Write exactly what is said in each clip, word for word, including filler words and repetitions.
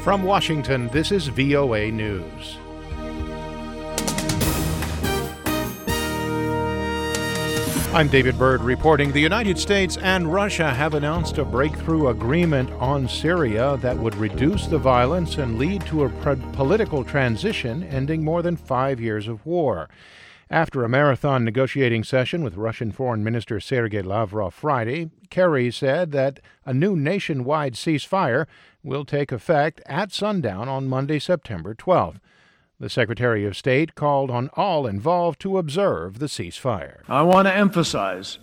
From Washington, this is V O A News. I'm David Byrd reporting the United States and Russia have announced a breakthrough agreement on Syria that would reduce the violence and lead to a political transition ending more than five years of war. After a marathon negotiating session with Russian Foreign Minister Sergei Lavrov Friday, Kerry said that a new nationwide ceasefire will take effect at sundown on Monday, September twelfth. The Secretary of State called on all involved to observe the ceasefire. I want to emphasize,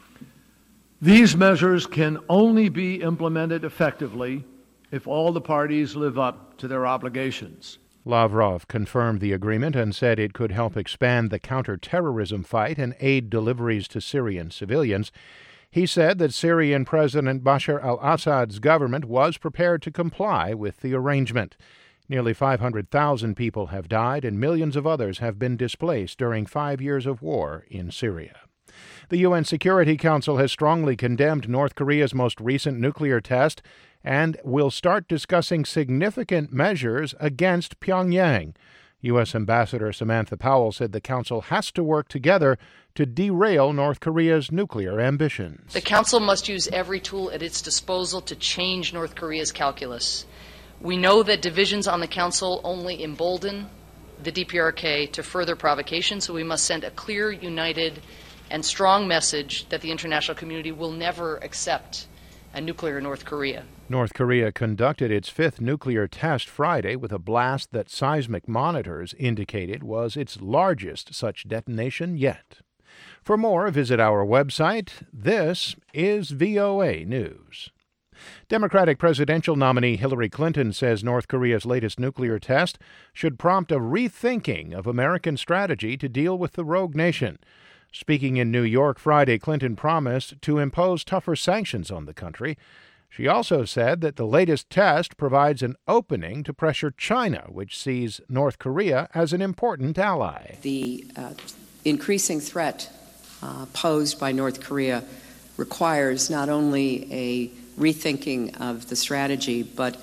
these measures can only be implemented effectively if all the parties live up to their obligations. Lavrov confirmed the agreement and said it could help expand the counterterrorism fight and aid deliveries to Syrian civilians. He said that Syrian President Bashar al-Assad's government was prepared to comply with the arrangement. Nearly five hundred thousand people have died and millions of others have been displaced during five years of war in Syria. The U N Security Council has strongly condemned North Korea's most recent nuclear test and will start discussing significant measures against Pyongyang. U S Ambassador Samantha Powell said the Council has to work together to derail North Korea's nuclear ambitions. The Council must use every tool at its disposal to change North Korea's calculus. We know that divisions on the Council only embolden the D P R K to further provocation, so we must send a clear, united, and strong message that the international community will never accept a nuclear North Korea. North Korea conducted its fifth nuclear test Friday with a blast that seismic monitors indicated was its largest such detonation yet. For more, visit our website. This is V O A News. Democratic presidential nominee Hillary Clinton says North Korea's latest nuclear test should prompt a rethinking of American strategy to deal with the rogue nation. Speaking in New York Friday, Clinton promised to impose tougher sanctions on the country. She also said that the latest test provides an opening to pressure China, which sees North Korea as an important ally. The uh, increasing threat uh, posed by North Korea requires not only a rethinking of the strategy, but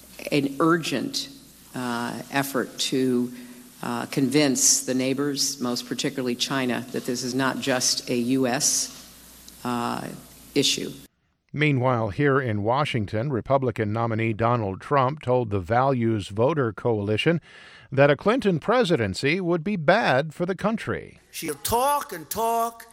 an urgent uh, effort to uh, convince the neighbors, most particularly China, that this is not just a U S uh, issue. Meanwhile, here in Washington, Republican nominee Donald Trump told the Values Voter Coalition that a Clinton presidency would be bad for the country. She'll talk and talk,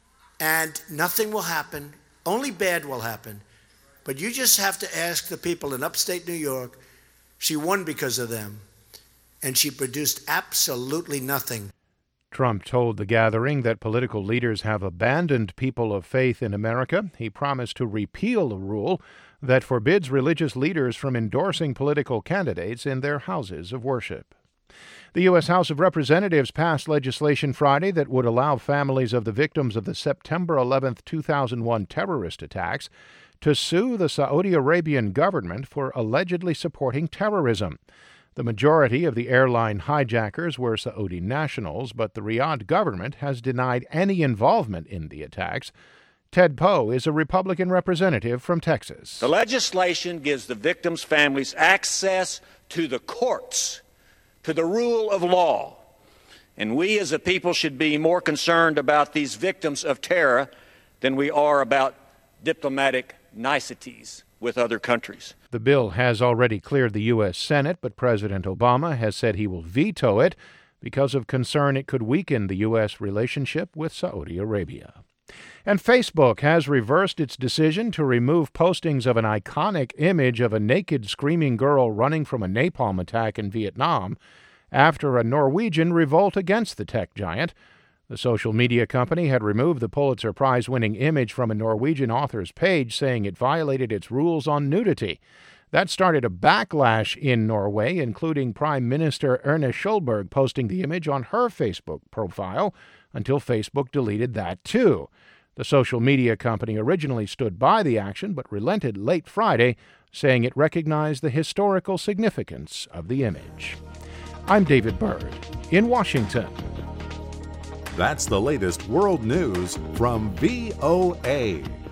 and nothing will happen. Only bad will happen. But you just have to ask the people in upstate New York. She won because of them, and she produced absolutely nothing. Trump told the gathering that political leaders have abandoned people of faith in America. He promised to repeal a rule that forbids religious leaders from endorsing political candidates in their houses of worship. The U S House of Representatives passed legislation Friday that would allow families of the victims of the September eleventh, two thousand one terrorist attacks to sue the Saudi Arabian government for allegedly supporting terrorism. The majority of the airline hijackers were Saudi nationals, but the Riyadh government has denied any involvement in the attacks. Ted Poe is a Republican representative from Texas. The legislation gives the victims' families access to the courts, to the rule of law. And we as a people should be more concerned about these victims of terror than we are about diplomatic niceties with other countries. The bill has already cleared the U S Senate, but President Obama has said he will veto it because of concern it could weaken the U S relationship with Saudi Arabia. And Facebook has reversed its decision to remove postings of an iconic image of a naked screaming girl running from a napalm attack in Vietnam after a Norwegian revolt against the tech giant. The social media company had removed the Pulitzer Prize-winning image from a Norwegian author's page, saying it violated its rules on nudity. That started a backlash in Norway, including Prime Minister Erna Solberg posting the image on her Facebook profile, until Facebook deleted that too. The social media company originally stood by the action, but relented late Friday, saying it recognized the historical significance of the image. I'm David Byrd in Washington. That's the latest world news from V O A.